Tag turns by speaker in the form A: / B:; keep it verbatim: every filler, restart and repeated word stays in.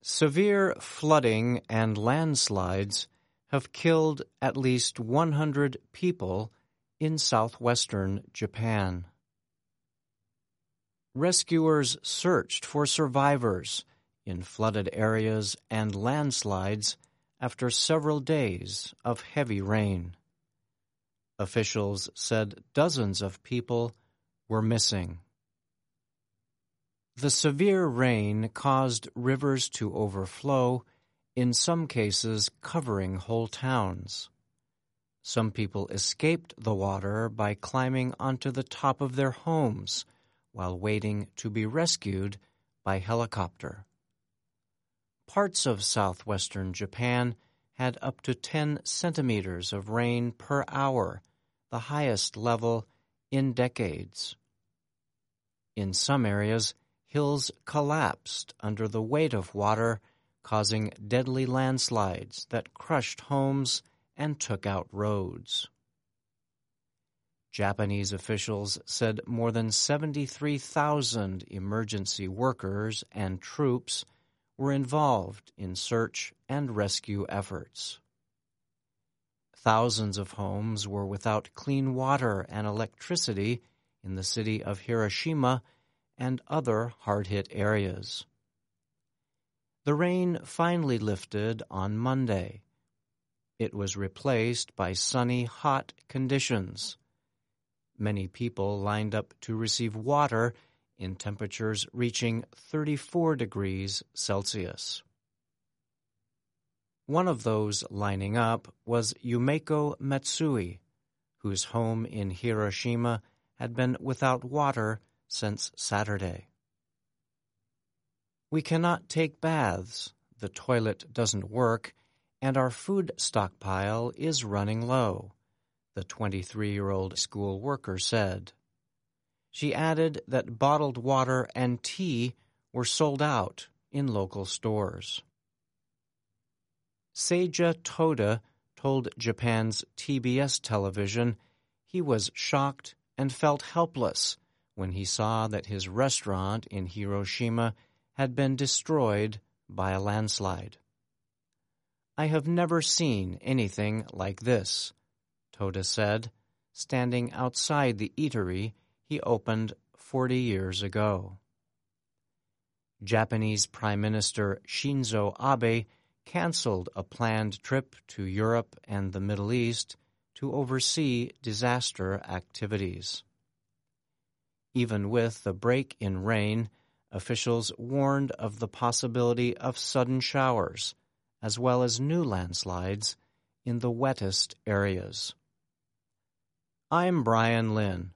A: Severe flooding and landslides have killed at least one hundred people in southwestern Japan. Rescuers searched for survivors in flooded areas and landslides after several days of heavy rain. Officials said dozens of people were missing. The severe rain caused rivers to overflow, in some cases covering whole towns. Some people escaped the water by climbing onto the top of their homes while waiting to be rescued by helicopter. Parts of southwestern Japan had up to ten centimeters of rain per hour, the highest level in decades. In some areas, hills collapsed under the weight of water, causing deadly landslides that crushed homes and took out roads. Japanese officials said more than seventy-three thousand emergency workers and troops were involved in search and rescue efforts. Thousands of homes were without clean water and electricity in the city of Hiroshima and other hard-hit areas. The rain finally lifted on Monday. It was replaced by sunny, hot conditions. Many people lined up to receive water in temperatures reaching thirty-four degrees Celsius. One of those lining up was Yumeko Matsui, whose home in Hiroshima had been without water since Saturday. We cannot take baths, the toilet doesn't work, and our food stockpile is running low, the twenty-three-year-old school worker said. She added that bottled water and tea were sold out in local stores. Seija Toda told Japan's T B S television he was shocked and felt helpless when he saw that his restaurant in Hiroshima had been destroyed by a landslide. I have never seen anything like this, Toda said, standing outside the eatery he opened forty years ago. Japanese Prime Minister Shinzo Abe canceled a planned trip to Europe and the Middle East to oversee disaster activities. Even with the break in rain, officials warned of the possibility of sudden showers, as well as new landslides in the wettest areas. I'm Brian Lynn.